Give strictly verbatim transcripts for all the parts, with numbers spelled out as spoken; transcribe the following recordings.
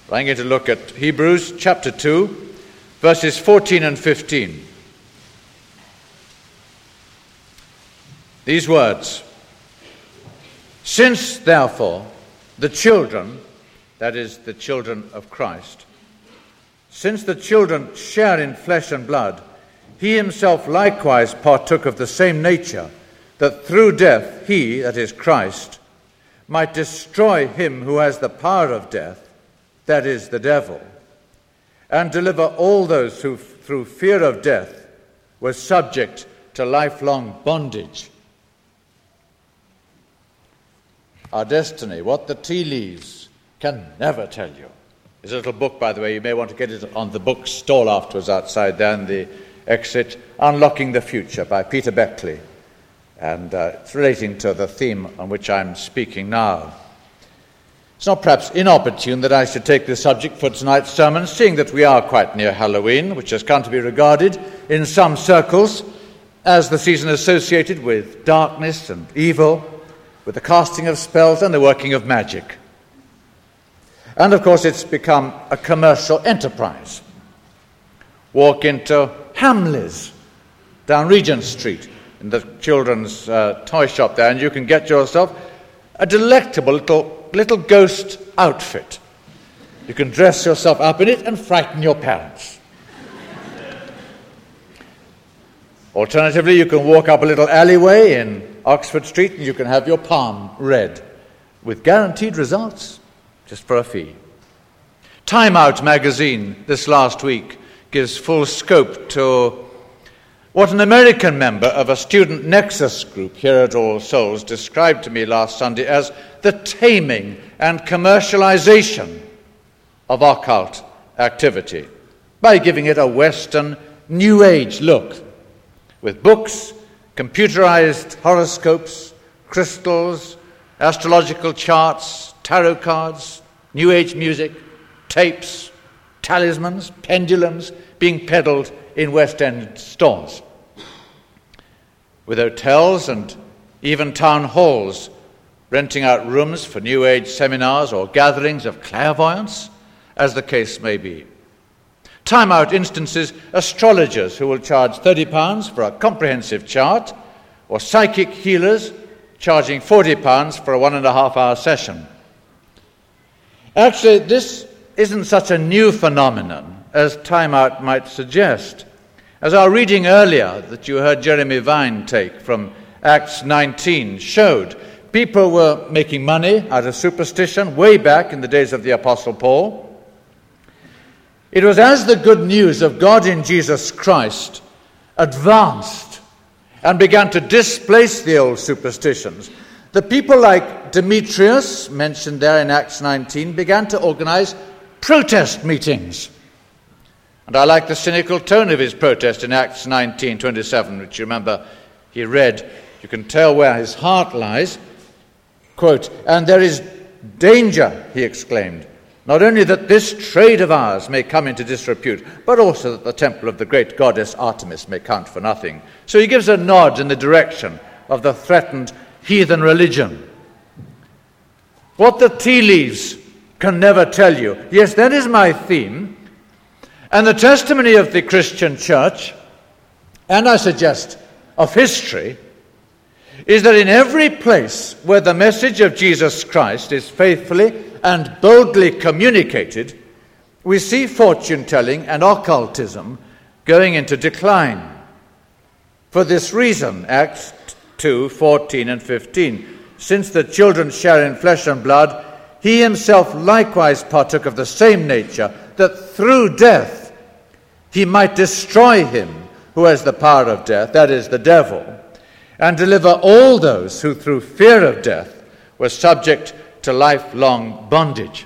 I'm going to look at Hebrews chapter two, verses fourteen and fifteen. These words: "Since, therefore, the children," that is, the children of Christ, "since the children share in flesh and blood, he himself likewise partook of the same nature, that through death he," that is, Christ, "might destroy him who has the power of death, that is, the devil, and deliver all those who through fear of death were subject to lifelong bondage." Our destiny, what the tea leaves can never tell you. There's a little book, by the way, you may want to get it on the book stall afterwards outside there in the exit, Unlocking the Future by Peter Beckley. And uh, it's relating to the theme on which I'm speaking now. It's not perhaps inopportune that I should take this subject for tonight's sermon, seeing that we are quite near Halloween, which has come to be regarded in some circles as the season associated with darkness and evil, with the casting of spells and the working of magic. And of course it's become a commercial enterprise. Walk into Hamleys down Regent Street in the children's uh, toy shop there, and you can get yourself a delectable little little ghost outfit. You can dress yourself up in it and frighten your parents. Alternatively, you can walk up a little alleyway in Oxford Street and you can have your palm read with guaranteed results, just for a fee. Time Out magazine this last week gives full scope to what an American member of a student nexus group here at All Souls described to me last Sunday as the taming and commercialization of occult activity by giving it a Western New Age look, with books, computerized horoscopes, crystals, astrological charts, tarot cards, New Age music, tapes, talismans, pendulums being peddled in West End stores, with hotels and even town halls renting out rooms for New Age seminars or gatherings of clairvoyance, as the case may be. Time Out instances astrologers who will charge thirty pounds for a comprehensive chart, or psychic healers charging forty pounds for a one and a half hour session. Actually, this isn't such a new phenomenon as Time Out might suggest. As our reading earlier that you heard Jeremy Vine take from Acts nineteen showed, people were making money out of superstition way back in the days of the Apostle Paul. It was as the good news of God in Jesus Christ advanced and began to displace the old superstitions, the people like Demetrius, mentioned there in Acts nineteen, began to organize protest meetings. And I like the cynical tone of his protest in Acts nineteen twenty-seven, which you remember he read. You can tell where his heart lies. Quote, "And there is danger," he exclaimed, "not only that this trade of ours may come into disrepute, but also that the temple of the great goddess Artemis may count for nothing." So he gives a nod in the direction of the threatened heathen religion. What the tea leaves can never tell you. Yes, that is my theme. And the testimony of the Christian church, and I suggest of history, is that in every place where the message of Jesus Christ is faithfully and boldly communicated, we see fortune-telling and occultism going into decline. For this reason, Acts two, fourteen and fifteen, "Since the children share in flesh and blood, he himself likewise partook of the same nature, that through death he might destroy him who has the power of death, that is, the devil, and deliver all those who through fear of death were subject to lifelong bondage."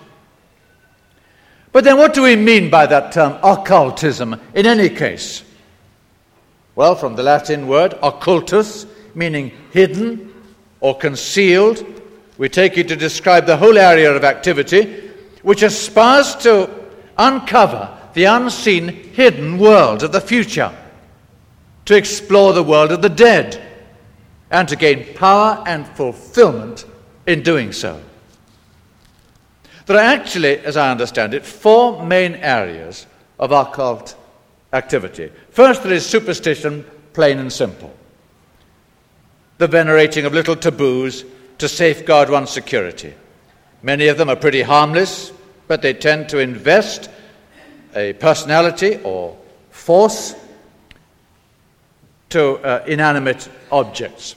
But then what do we mean by that term occultism in any case? Well, from the Latin word occultus, meaning hidden or concealed, we take it to describe the whole area of activity which aspires to uncover the unseen, hidden world of the future, to explore the world of the dead, and to gain power and fulfillment in doing so. There are actually, as I understand it, four main areas of occult activity. First, there is superstition, plain and simple. The venerating of little taboos to safeguard one's security. Many of them are pretty harmless, but they tend to invest a personality or force to uh, inanimate objects.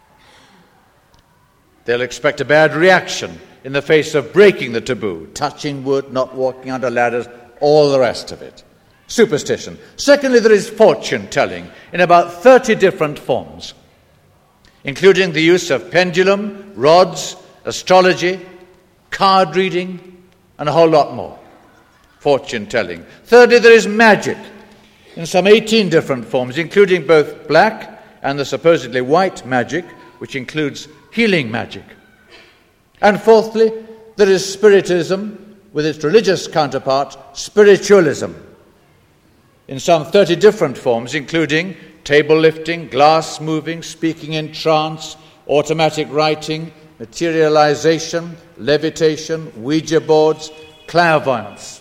They'll expect a bad reaction in the face of breaking the taboo, touching wood, not walking under ladders, all the rest of it. Superstition. Secondly, there is fortune-telling in about thirty different forms, including the use of pendulum, rods, astrology, card reading, and a whole lot more. Fortune-telling. Thirdly, there is magic in some eighteen different forms, including both black and the supposedly white magic, which includes healing magic. And fourthly, there is spiritism with its religious counterpart, spiritualism, in some thirty different forms, including table lifting, glass moving, speaking in trance, automatic writing, materialization, levitation, Ouija boards, clairvoyance.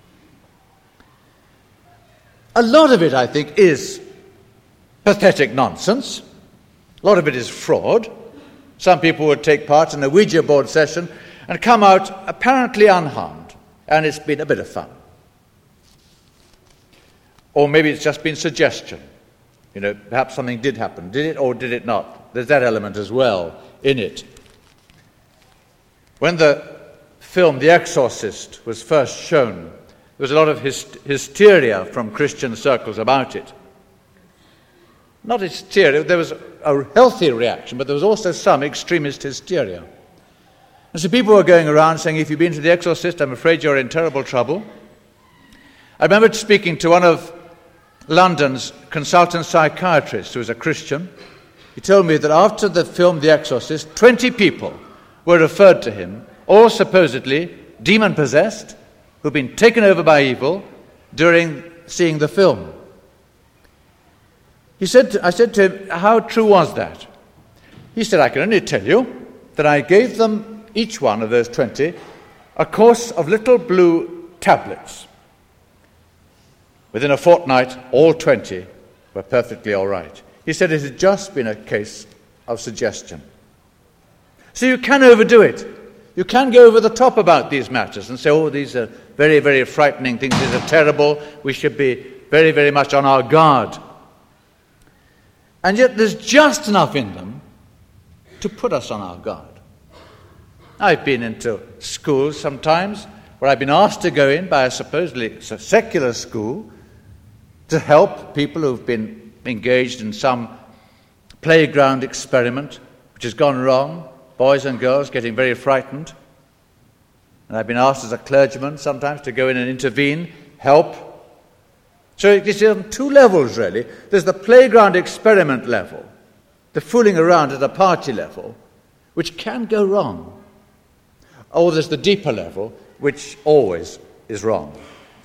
A lot of it, I think, is pathetic nonsense. A lot of it is fraud. Some people would take part in a Ouija board session and come out apparently unharmed, and it's been a bit of fun. Or maybe it's just been suggestion. You know, perhaps something did happen. Did it or did it not? There's that element as well in it. When the film The Exorcist was first shown, there was a lot of hyst- hysteria from Christian circles about it. Not hysteria, there was a healthy reaction, but there was also some extremist hysteria. And so people were going around saying, if you've been to The Exorcist, I'm afraid you're in terrible trouble. I remember speaking to one of London's consultant psychiatrists, who was a Christian. He told me that after the film The Exorcist, twenty people were referred to him, all supposedly demon-possessed, who'd been taken over by evil during seeing the film. He said, to, I said to him, how true was that? He said, I can only tell you that I gave them, each one of those twenty, a course of little blue tablets. Within a fortnight, all twenty were perfectly all right. He said it had just been a case of suggestion. So you can overdo it. You can go over the top about these matters and say, oh, these are very, very frightening things. These are terrible. We should be very, very much on our guard. And yet there's just enough in them to put us on our guard. I've been into schools sometimes where I've been asked to go in by a supposedly secular school to help people who've been engaged in some playground experiment which has gone wrong, boys and girls getting very frightened. And I've been asked as a clergyman sometimes to go in and intervene, help. So it's on two levels, really. There's the playground experiment level, the fooling around at a party level, which can go wrong. Or there's the deeper level, which always is wrong.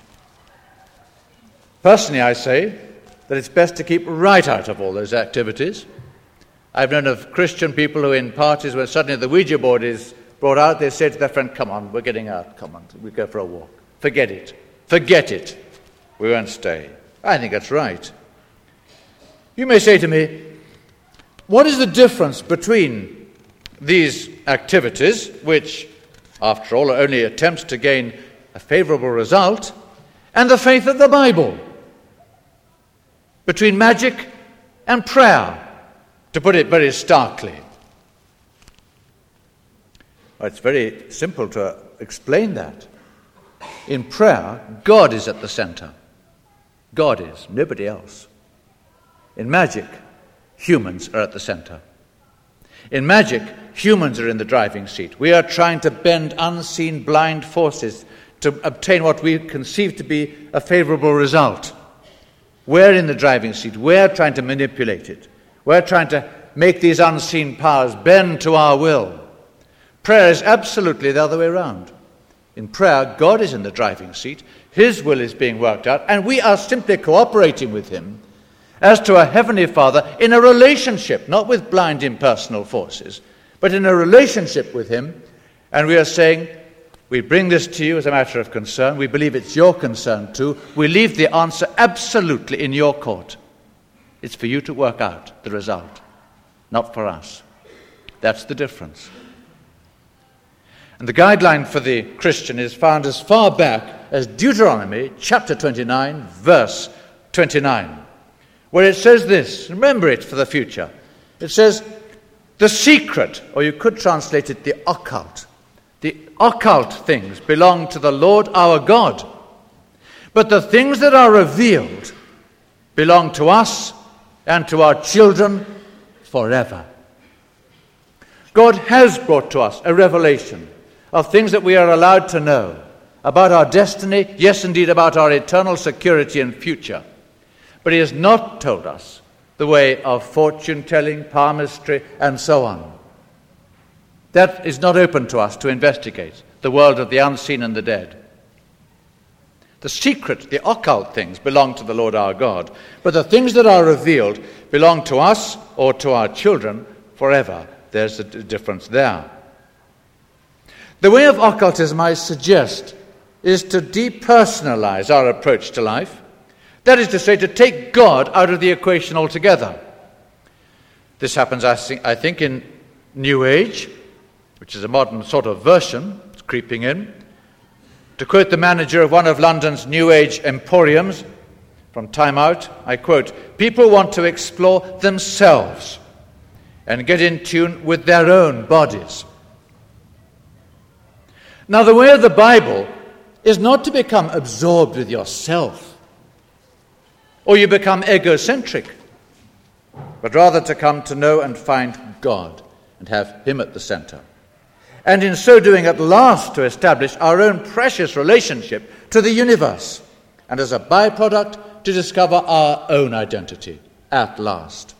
Personally, I say that it's best to keep right out of all those activities. I've known of Christian people who in parties where suddenly the Ouija board is brought out, they say to their friend, come on, we're getting out, come on, we go for a walk. Forget it. Forget it. We won't stay. I think that's right. You may say to me, what is the difference between these activities, which, after all, are only attempts to gain a favorable result, and the faith of the Bible? Between magic and prayer, to put it very starkly. Well, it's very simple to explain that. In prayer, God is at the center. God is, nobody else. In magic, humans are at the center. In magic, humans are in the driving seat. We are trying to bend unseen blind forces to obtain what we conceive to be a favorable result. We're in the driving seat. We're trying to manipulate it. We're trying to make these unseen powers bend to our will. Prayer is absolutely the other way around. In prayer, God is in the driving seat. His will is being worked out, and we are simply cooperating with him as to a Heavenly Father in a relationship, not with blind impersonal forces, but in a relationship with him. And we are saying, We bring this to you as a matter of concern. We believe it's your concern too. We leave the answer absolutely in your court. It's for you to work out the result, not for us. That's the difference. And the guideline for the Christian is found as far back as Deuteronomy chapter twenty-nine, verse twenty-nine, where it says this. Remember it for the future. It says, the secret, or you could translate it the occult. The occult things belong to the Lord our God. But the things that are revealed belong to us and to our children forever. God has brought to us a revelation of things that we are allowed to know about our destiny, yes, indeed, about our eternal security and future. But he has not told us the way of fortune-telling, palmistry, and so on. That is not open to us to investigate, the world of the unseen and the dead. The secret, the occult things, belong to the Lord our God, but the things that are revealed belong to us or to our children forever. There's a d- difference there. The way of occultism, I suggest, is to depersonalize our approach to life. That is to say, to take God out of the equation altogether. This happens, I think, I think in New Age, which is a modern sort of version. It's creeping in. To quote the manager of one of London's New Age emporiums from Time Out, I quote, people want to explore themselves and get in tune with their own bodies. Now, the way of the Bible is not to become absorbed with yourself, or you become egocentric, but rather to come to know and find God and have him at the center. And in so doing, at last, to establish our own precious relationship to the universe, and as a byproduct, to discover our own identity at last.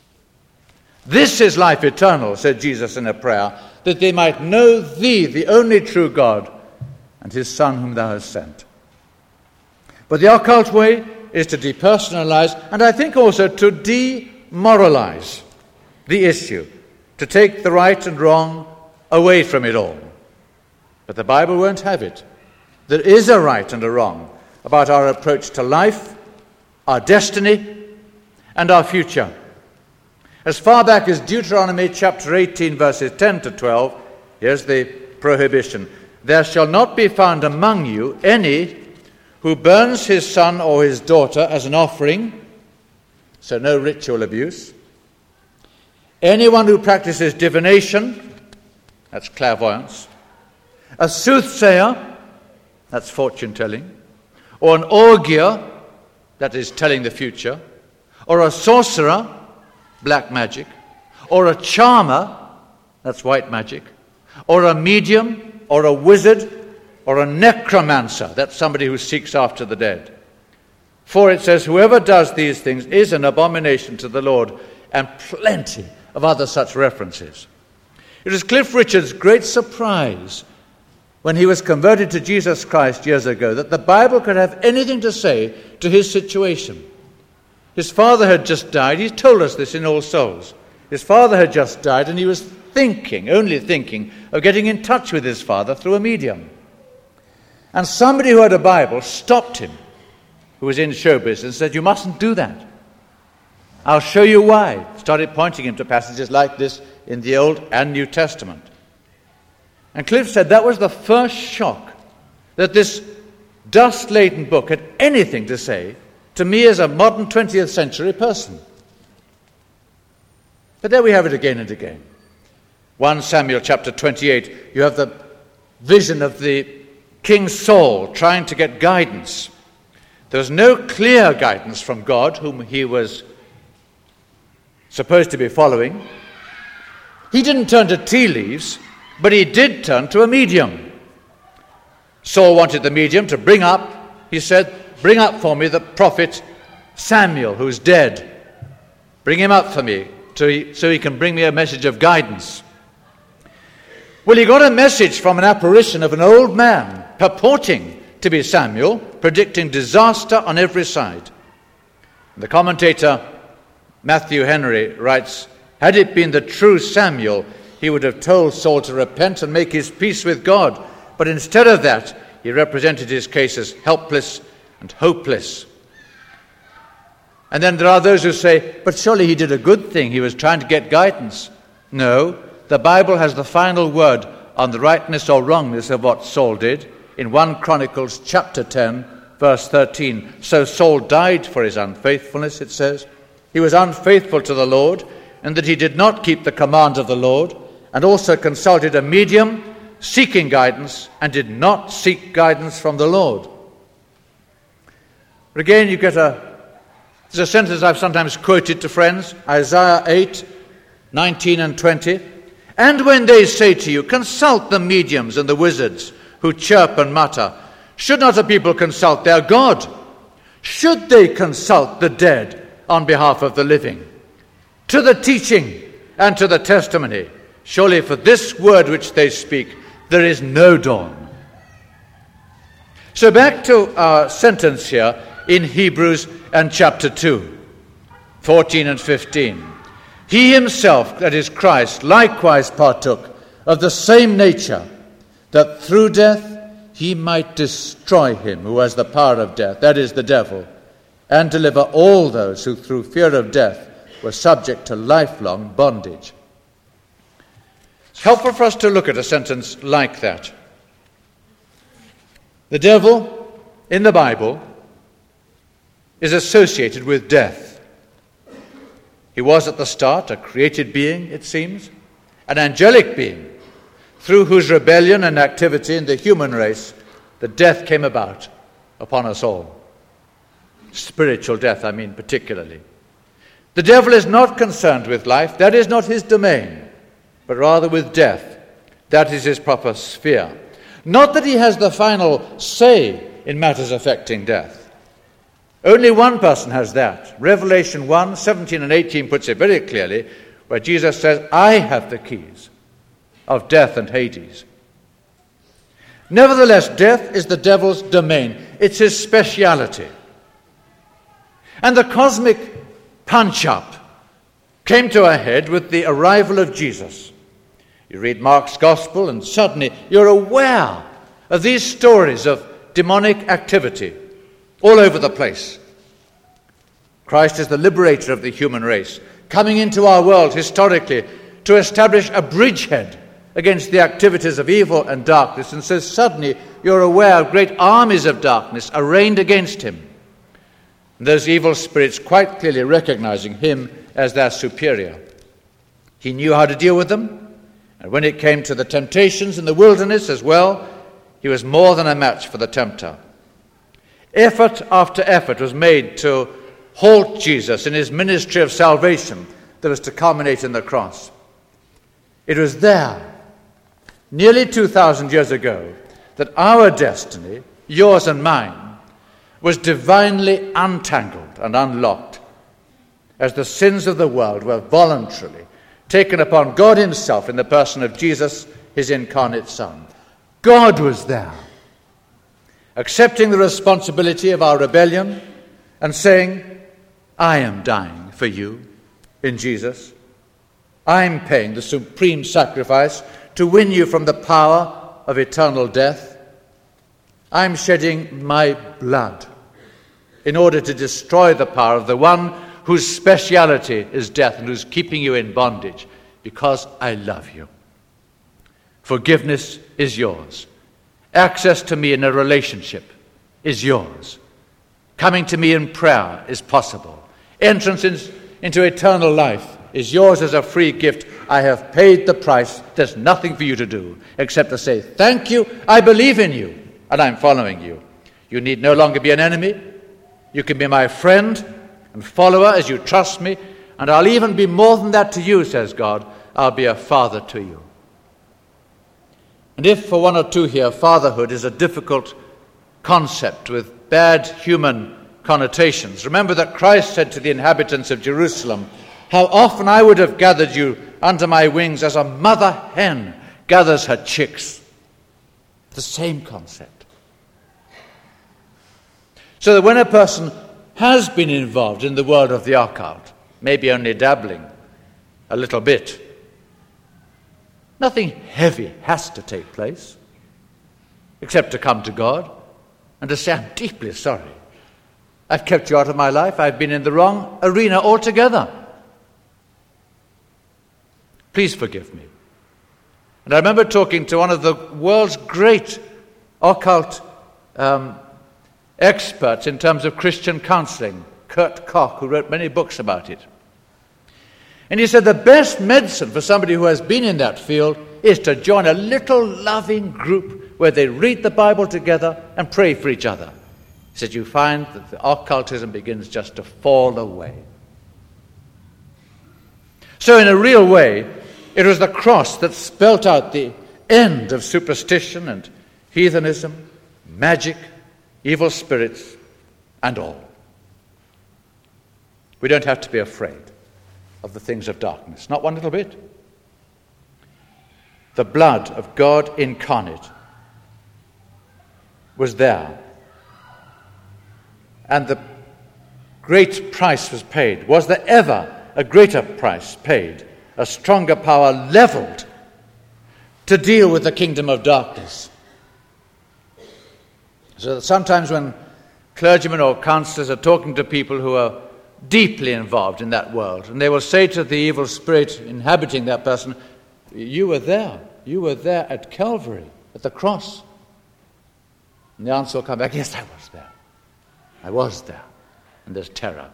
This is life eternal, said Jesus in a prayer, that they might know thee, the only true God, and his Son whom thou hast sent. But the occult way is to depersonalize, and I think also to demoralize the issue, to take the right and wrong away from it all. But the Bible won't have it. There is a right and a wrong about our approach to life, our destiny, and our future. As far back as Deuteronomy chapter eighteen, verses ten to twelve, here's the prohibition. There shall not be found among you any who burns his son or his daughter as an offering, so no ritual abuse. Anyone who practices divination, that's clairvoyance. A soothsayer, that's fortune-telling. Or an augur, that is telling the future. Or a sorcerer, black magic. Or a charmer, that's white magic. Or a medium, or a wizard, or a necromancer, that's somebody who seeks after the dead. For it says, whoever does these things is an abomination to the Lord, and plenty of other such references. It was Cliff Richard's great surprise when he was converted to Jesus Christ years ago that the Bible could have anything to say to his situation. His father had just died. He told us this in All Souls. His father had just died, and he was thinking, only thinking, of getting in touch with his father through a medium. And somebody who had a Bible stopped him, who was in show business, and said, you mustn't do that. I'll show you why. Started pointing him to passages like this in the Old and New Testament. And Cliff said that was the first shock, that this dust-laden book had anything to say to me as a modern twentieth century person. But there we have it again and again. First Samuel chapter twenty-eight, you have the vision of the King Saul trying to get guidance. There was no clear guidance from God, whom he was supposed to be following. He didn't turn to tea leaves, but he did turn to a medium. Saul wanted the medium to bring up, he said, bring up for me the prophet Samuel, who's dead. Bring him up for me to, so he can bring me a message of guidance. Well, he got a message from an apparition of an old man purporting to be Samuel, predicting disaster on every side. The commentator Matthew Henry writes, had it been the true Samuel, he would have told Saul to repent and make his peace with God, but instead of that, he represented his case as helpless and hopeless. And then there are those who say, but surely he did a good thing. He was trying to get guidance. No, the Bible has the final word on the rightness or wrongness of what Saul did in First Chronicles chapter ten, verse thirteen. So Saul died for his unfaithfulness, it says. He was unfaithful to the Lord, and that he did not keep the commands of the Lord, and also consulted a medium seeking guidance, and did not seek guidance from the Lord. But again, you get a, there's a sentence I've sometimes quoted to friends, Isaiah eight, nineteen and twenty. And when they say to you, consult the mediums and the wizards who chirp and mutter, should not a people consult their God? Should they consult the dead on behalf of the living? To the teaching and to the testimony, surely for this word which they speak, there is no dawn. So back to our sentence here in Hebrews and chapter two, fourteen and fifteen. He himself, that is Christ, likewise partook of the same nature, that through death he might destroy him who has the power of death, that is the devil, and deliver all those who through fear of death were subject to lifelong bondage. It's helpful for us to look at a sentence like that. The devil in the Bible is associated with death. He was at the start a created being, it seems, an angelic being, through whose rebellion and activity in the human race, the death came about upon us all. Spiritual death, I mean, particularly. The devil is not concerned with life. That is not his domain, but rather with death. That is his proper sphere. Not that he has the final say in matters affecting death. Only one person has that. Revelation one, seventeen and eighteen puts it very clearly, where Jesus says, I have the keys of death and Hades. Nevertheless, death is the devil's domain. It's his speciality. And the cosmic punch-up came to a head with the arrival of Jesus. You read Mark's Gospel, and suddenly you're aware of these stories of demonic activity all over the place. Christ is the liberator of the human race, coming into our world historically to establish a bridgehead against the activities of evil and darkness. And so suddenly you're aware of great armies of darkness arrayed against him. And those evil spirits quite clearly recognizing him as their superior. He knew how to deal with them. And when it came to the temptations in the wilderness as well, he was more than a match for the tempter. Effort after effort was made to halt Jesus in his ministry of salvation that was to culminate in the cross. It was there, nearly two thousand years ago, that our destiny, yours and mine, was divinely untangled and unlocked as the sins of the world were voluntarily taken upon God himself in the person of Jesus, his incarnate Son. God was there, accepting the responsibility of our rebellion and saying, I am dying for you in Jesus. I'm paying the supreme sacrifice to win you from the power of eternal death. I'm shedding my blood in order to destroy the power of the one whose speciality is death and who's keeping you in bondage, because I love you. Forgiveness is yours. Access to me in a relationship is yours. Coming to me in prayer is possible. Entrance in, into eternal life is yours as a free gift. I have paid the price. There's nothing for you to do except to say, thank you, I believe in you, and I'm following you. You need no longer be an enemy. You can be my friend and follower as you trust me, and I'll even be more than that to you, says God. I'll be a father to you. And if for one or two here, fatherhood is a difficult concept with bad human connotations, remember that Christ said to the inhabitants of Jerusalem, how often I would have gathered you under my wings as a mother hen gathers her chicks. The same concept. So that when a person has been involved in the world of the occult, maybe only dabbling a little bit, nothing heavy has to take place. except to come to God and to say, I'm deeply sorry. I've kept you out of my life. I've been in the wrong arena altogether. Please forgive me. And I remember talking to one of the world's great occult um, experts in terms of Christian counseling, Kurt Koch, who wrote many books about it. And he said the best medicine for somebody who has been in that field is to join a little loving group where they read the Bible together and pray for each other. He said you find that the occultism begins just to fall away. So in a real way, it was the cross that spelt out the end of superstition and heathenism, magic, evil spirits, and all. We don't have to be afraid of the things of darkness, not one little bit. The blood of God incarnate was there, and the great price was paid. Was there ever a greater price paid, a stronger power leveled to deal with the kingdom of darkness? So that sometimes when clergymen or counselors are talking to people who are deeply involved in that world, and they will say to the evil spirit inhabiting that person, you were there, you were there at Calvary, at the cross. And the answer will come back, yes, I was there. I was there. And there's terror.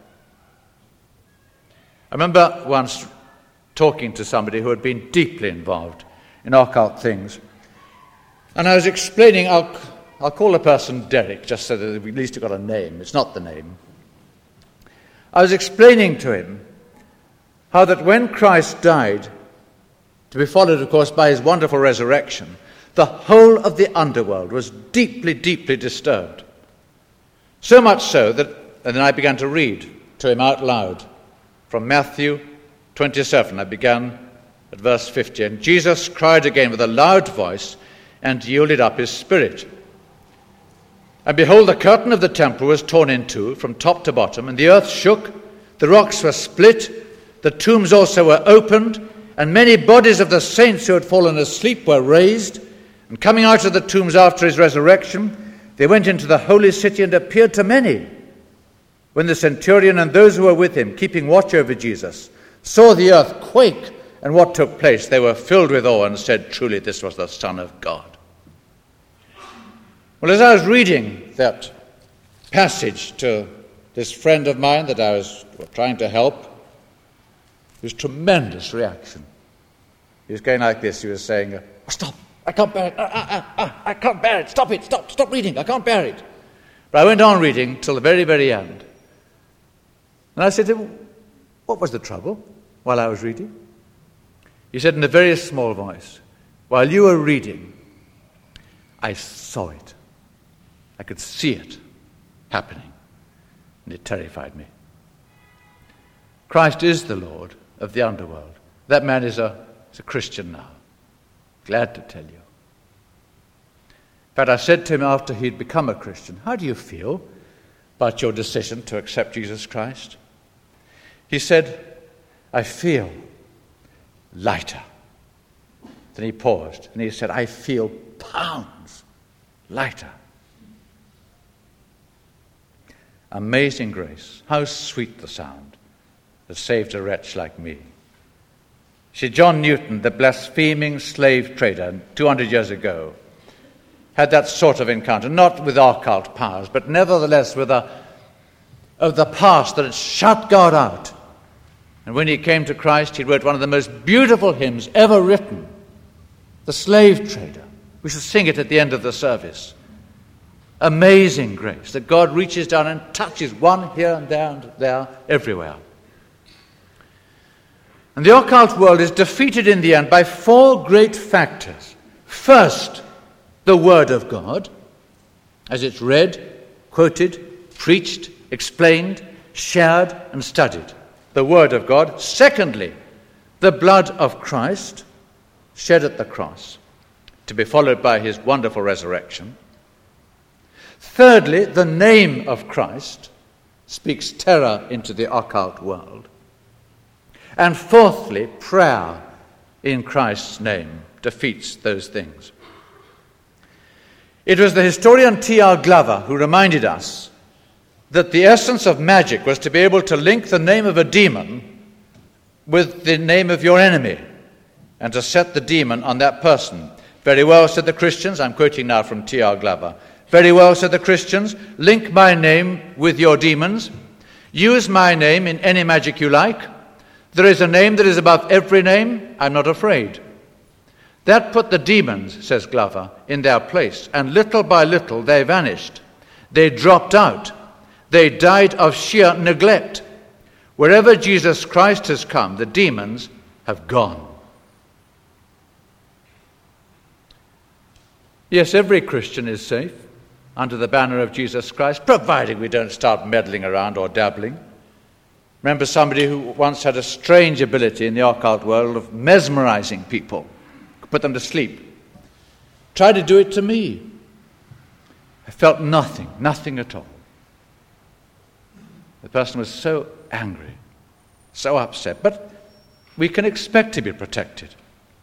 I remember once talking to somebody who had been deeply involved in occult things, and I was explaining, I'll, I'll call the person Derek, just so that at least you've got a name. It's not the name. I was explaining to him how that when Christ died, to be followed, of course, by his wonderful resurrection, the whole of the underworld was deeply, deeply disturbed. So much so that, and then I began to read to him out loud from Matthew twenty-seven. I began at verse fifty. And Jesus cried again with a loud voice and yielded up his spirit. And behold, the curtain of the temple was torn in two from top to bottom, and the earth shook, the rocks were split, the tombs also were opened, and many bodies of the saints who had fallen asleep were raised. And coming out of the tombs after his resurrection, they went into the holy city and appeared to many. When the centurion and those who were with him, keeping watch over Jesus, saw the earth quake and what took place, they were filled with awe and said, truly this was the Son of God. Well, as I was reading that passage to this friend of mine that I was trying to help, there was tremendous reaction. He was going like this. He was saying, oh, stop, I can't bear it. Ah, ah, ah, ah, I can't bear it. Stop it, stop, stop reading. I can't bear it. But I went on reading till the very, very end. And I said to him, what was the trouble while I was reading? He said in a very small voice, while you were reading, I saw it. I could see it happening, and it terrified me. Christ is the Lord of the underworld. That man is a, is a Christian now. Glad to tell you. In fact, I said to him after he'd become a Christian, how do you feel about your decision to accept Jesus Christ? He said, I feel lighter. Then he paused, and he said, I feel pounds lighter. Amazing grace. How sweet the sound that saved a wretch like me. See, John Newton, the blaspheming slave trader two hundred years ago, had that sort of encounter, not with occult powers, but nevertheless with a of the past that had shut God out. And when he came to Christ, he wrote one of the most beautiful hymns ever written, The Slave Trader. We should sing it at the end of the service. Amazing grace, that God reaches down and touches one here and there and there, everywhere. And the occult world is defeated in the end by four great factors. First, the Word of God, as it's read, quoted, preached, explained, shared, and studied. The Word of God. Secondly, the blood of Christ, shed at the cross, to be followed by his wonderful resurrection. Thirdly, the name of Christ speaks terror into the occult world. And fourthly, prayer in Christ's name defeats those things. It was the historian T R Glover who reminded us that the essence of magic was to be able to link the name of a demon with the name of your enemy and to set the demon on that person. Very well, said the Christians, I'm quoting now from T R Glover, very well, said the Christians, link my name with your demons, use my name in any magic you like. There is a name that is above every name, I'm not afraid. That put the demons, says Glover, in their place, and little by little they vanished. They dropped out. They died of sheer neglect. Wherever Jesus Christ has come, the demons have gone. Yes, every Christian is safe under the banner of Jesus Christ, providing we don't start meddling around or dabbling. Remember somebody who once had a strange ability in the occult world of mesmerizing people, put them to sleep. Tried to do it to me. I felt nothing, nothing at all. The person was so angry, so upset, but we can expect to be protected.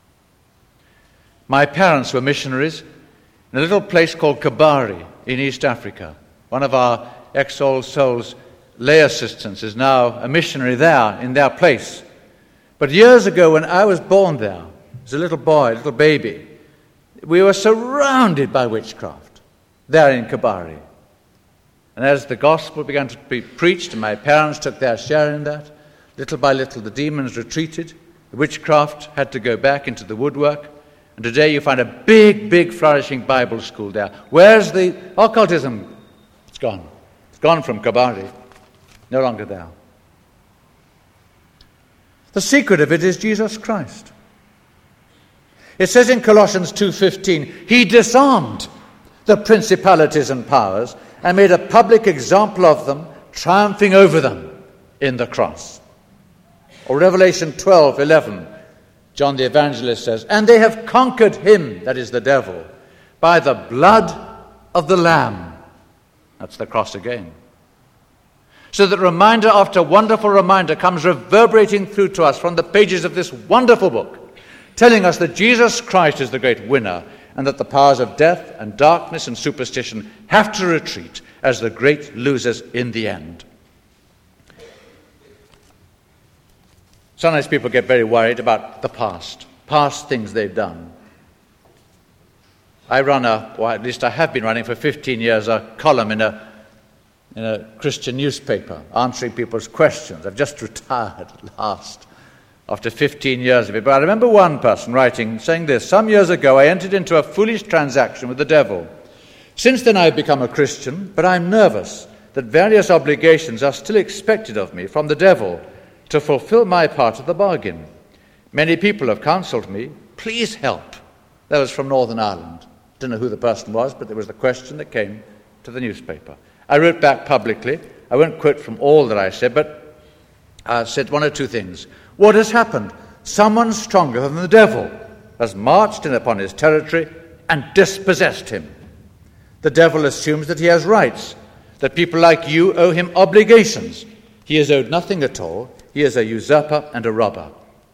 My parents were missionaries in a little place called Kabari in East Africa. One of our ex-All Souls lay assistants is now a missionary there in their place. But years ago when I was born there, as a little boy, a little baby, we were surrounded by witchcraft there in Kabari. And as the gospel began to be preached and my parents took their share in that, little by little the demons retreated, the witchcraft had to go back into the woodwork, and today you find a big, big flourishing Bible school there. Where's the occultism? It's gone. It's gone from Kabari. No longer there. The secret of it is Jesus Christ. It says in Colossians two fifteen, he disarmed the principalities and powers and made a public example of them, triumphing over them in the cross. Or Revelation twelve eleven, John the Evangelist says, and they have conquered him, that is the devil, by the blood of the Lamb. That's the cross again. So that reminder after wonderful reminder comes reverberating through to us from the pages of this wonderful book, telling us that Jesus Christ is the great winner and that the powers of death and darkness and superstition have to retreat as the great losers in the end. Sometimes people get very worried about the past, past things they've done. I run a, or at least I have been running for fifteen years, a column in a in a Christian newspaper, answering people's questions. I've just retired at last, after fifteen years of it. But I remember one person writing, saying this, some years ago I entered into a foolish transaction with the devil. Since then I've become a Christian, but I'm nervous that various obligations are still expected of me from the devil to fulfill my part of the bargain. Many people have counseled me, please help. That was from Northern Ireland. Don't know who the person was, but there was the question that came to the newspaper. I wrote back publicly. I won't quote from all that I said, but I said one or two things. What has happened? Someone stronger than the devil has marched in upon his territory and dispossessed him. The devil assumes that he has rights, that people like you owe him obligations. He has owed nothing at all. He is a usurper and a robber.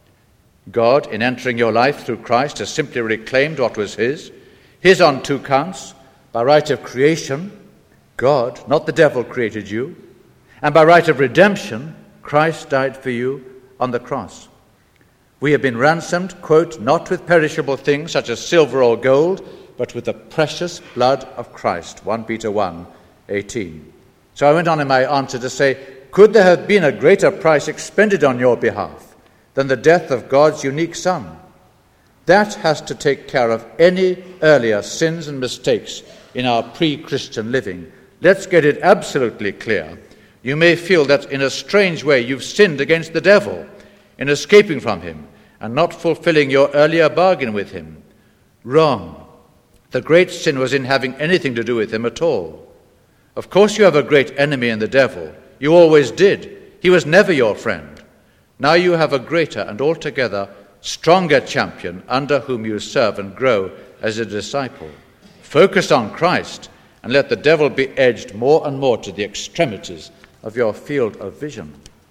God, in entering your life through Christ, has simply reclaimed what was his. His on two counts. By right of creation, God, not the devil, created you. And by right of redemption, Christ died for you on the cross. We have been ransomed, quote, not with perishable things such as silver or gold, but with the precious blood of Christ. First Peter one eighteen. So I went on in my answer to say, could there have been a greater price expended on your behalf than the death of God's unique Son? That has to take care of any earlier sins and mistakes in our pre-Christian living. Let's get it absolutely clear. You may feel that in a strange way you've sinned against the devil in escaping from him and not fulfilling your earlier bargain with him. Wrong. The great sin was in having anything to do with him at all. Of course you have a great enemy in the devil. You always did. He was never your friend. Now you have a greater and altogether stronger champion under whom you serve and grow as a disciple. Focus on Christ and let the devil be edged more and more to the extremities of your field of vision.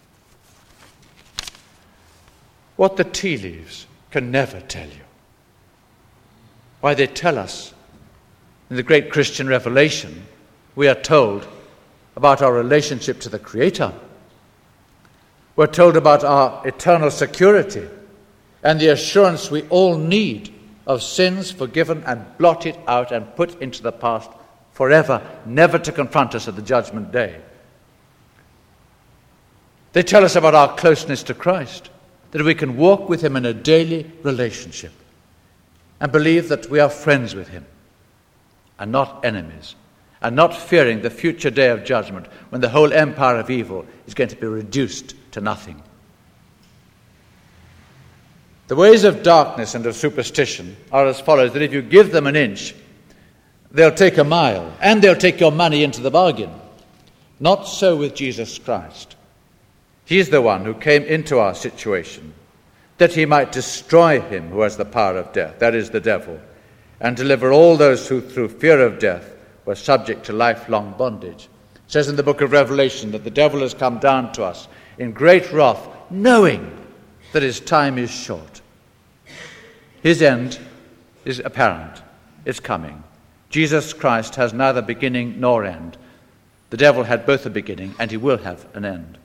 What the tea leaves can never tell you. Why, they tell us in In the great Christian revelation, we are told about our relationship to the Creator. We're told about our eternal security and the assurance we all need of sins forgiven and blotted out and put into the past forever, never to confront us at the judgment day. They tell us about our closeness to Christ, that we can walk with him in a daily relationship and believe that we are friends with him and not enemies, and not fearing the future day of judgment when the whole empire of evil is going to be reduced to nothing. The ways of darkness and of superstition are as follows, that if you give them an inch, they'll take a mile, and they'll take your money into the bargain. Not so with Jesus Christ. He is the one who came into our situation, that he might destroy him who has the power of death, that is the devil, and deliver all those who through fear of death were subject to lifelong bondage. It says in the book of Revelation that the devil has come down to us in great wrath, knowing that his time is short. His end is apparent. It's coming. Jesus Christ has neither beginning nor end. The devil had both a beginning, and he will have an end.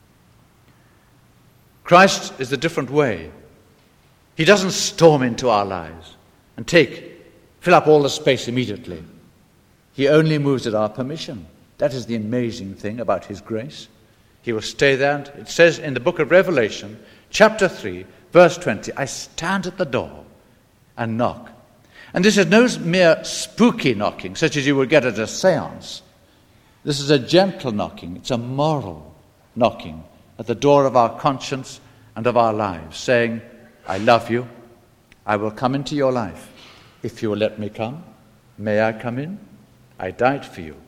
Christ is a different way. He doesn't storm into our lives and take, fill up all the space immediately. He only moves at our permission. That is the amazing thing about his grace. He will stay there. And it says in the book of Revelation, chapter three, verse twenty, I stand at the door and knock. And this is no mere spooky knocking, such as you would get at a seance. This is a gentle knocking. It's a moral knocking at the door of our conscience and of our lives, saying, I love you. I will come into your life. If you will let me come, may I come in? I died for you.